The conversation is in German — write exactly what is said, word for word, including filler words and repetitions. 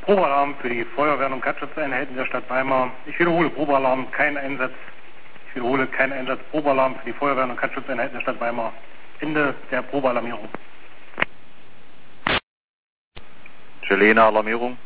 Probealarm für die Feuerwehren und Brandschutzeinheiten der Stadt Weimar. Ich wiederhole, Probealarm, kein Einsatz. Ich wiederhole, kein Einsatz. Probealarm für die Feuerwehren und Brandschutzeinheiten der Stadt Weimar. Ende der Probealarmierung. Gelene Alarmierung.